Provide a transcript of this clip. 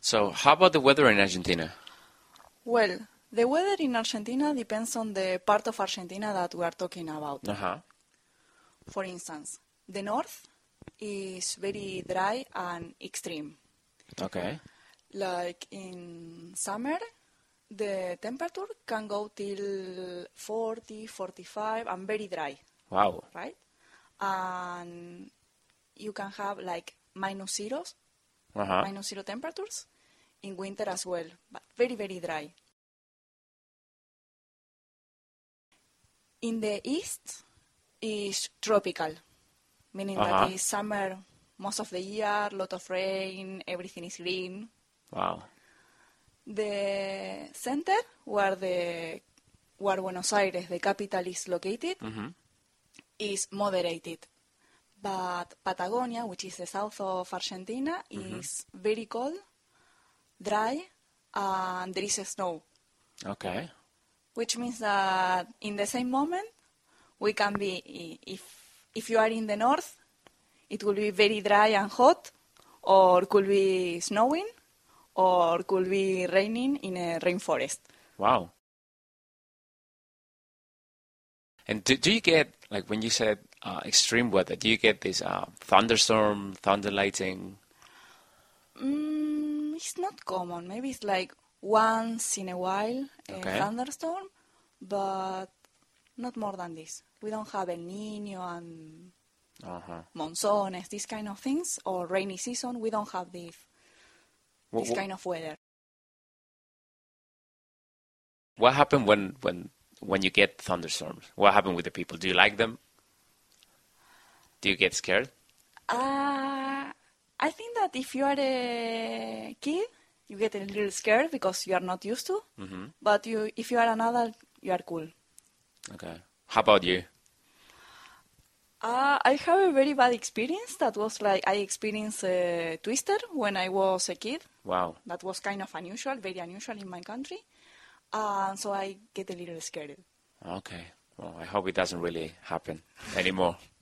So how about the weather in Argentina? Well, the weather in Argentina depends on the part of Argentina that we are talking about. Uh-huh. For instance, the north is very dry and extreme. Okay. Like in summer, the temperature can go till 40, 45 and very dry, Wow. right? And you can have like minus zeros, Uh-huh. minus zero temperatures in winter as well, but very, very dry. In the east is tropical, meaning that it's summer most of the year, lot of rain, everything is green. Wow. The center, where Buenos Aires, the capital, is located, is moderated. But Patagonia, which is the south of Argentina, is very cold, dry, and there is snow. Okay. Which means that in the same moment, we can be, if you are in the north, it will be very dry and hot, or could be snowing, or could be raining in a rainforest. Wow. And do you get, like when you said extreme weather, do you get this thunderstorm, thunder lightning? It's not common. Maybe it's like once in a while a thunderstorm, but not more than this. We don't have El Niño and monzones, these kind of things, or rainy season. We don't have this kind of weather. What happened when you get thunderstorms? What happened with the people? Do you like them? Do you get scared? I think that if you are a kid, you get a little scared because you are not used to. But if you are an adult, you are cool. Okay. How about you? I have a very bad experience. That was like I experienced a twister when I was a kid. Wow. That was kind of unusual, very unusual in my country. So I get a little scared. Okay. Well, I hope it doesn't really happen anymore.